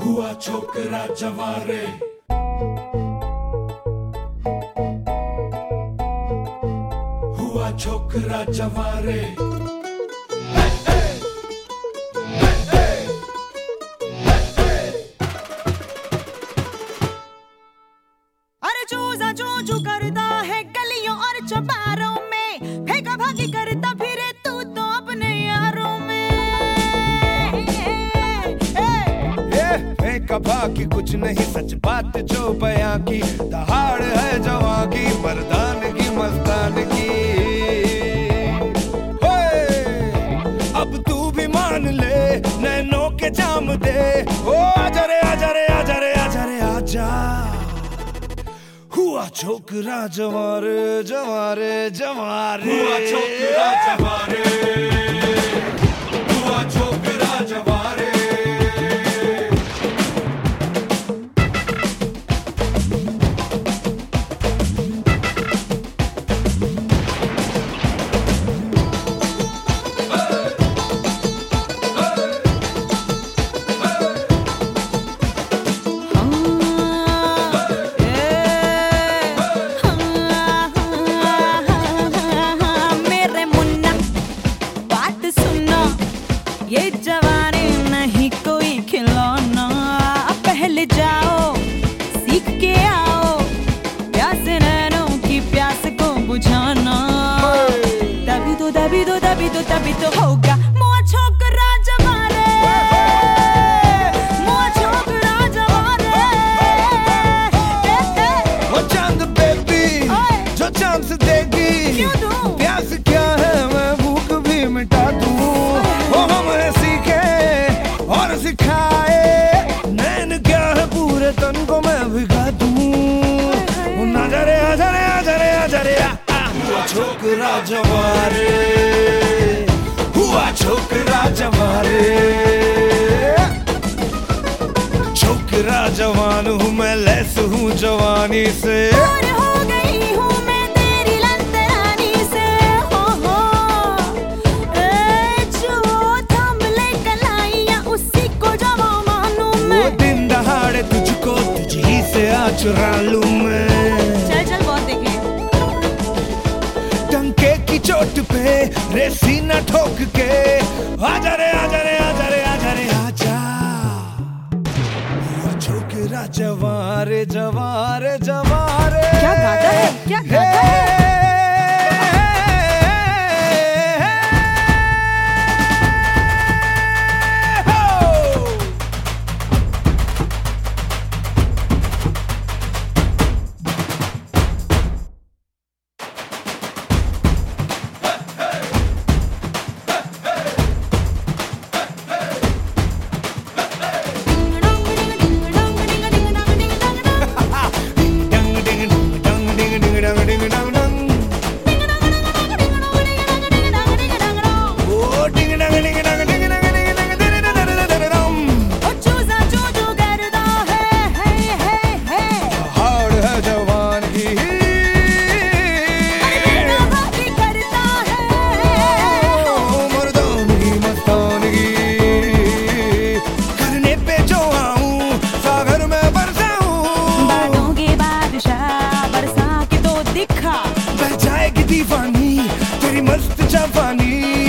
हुआ छोकरा जवारे, हुआ छोकरा जवारे। अरे चूजा चूचू करता है गलियों और चौबारों में, फेंका भागी करता फिरे तू तो अपने यारों में। फेंका भागी कुछ नहीं, सच बात जो बयां की, दहाड़ है जवां की, मर्दानगी मस्तानगी। अब तू भी मान ले, नैनों के जाम दे, ओ आजा रे आजा रे आजा रे आजा रे आजा। हुआ छोकरा जवारे जवारे जवारे, हुआ छोकरा जवारे, हुआ छोकरा जवारे। ये जवानी नहीं कोई खिलौना, पहले जाओ सीख के आओ, प्यास नैनों की प्यास को बुझाना। तभी तो तभी तो तभी तो तभी तो होगा मुआ छोकरा जवारे, मुआ छोकरा जवारे। वो चांद बेबी जो चांद से देगी, क्यों दूं? प्यास क्या है मैं भूख भी मिटा दूं। वो हमें सीखे और सिखाए, नैन क्या है पूरे तन को मैं भिगा दूं। आजा रे आजा रे आजा रे आजा रे हुआ छोकरा जवारे, हुआ छोकरा जवारे। छोकरा जवान हूँ मैं, लैस हूँ जवानी से, और हो गई हूँ मैं तेरी लंतरानी से। हो जो थम ले कलाइयाँ उसी को जवा मानूं मैं। वो दिन दहाड़े तुझको तुझी से आ चुरा लूं मैं। चल चल बहुत देखे। टंके की चोट पे रे सीना ठोक के, आजा रे आजा रे आजा रे आजा रे आजा। हुआ छोकरा जवारे जवारे जवारे। क्या गाता है, क्या गाता है? बह जाएगी दीवानी तेरी मस्त जवानी।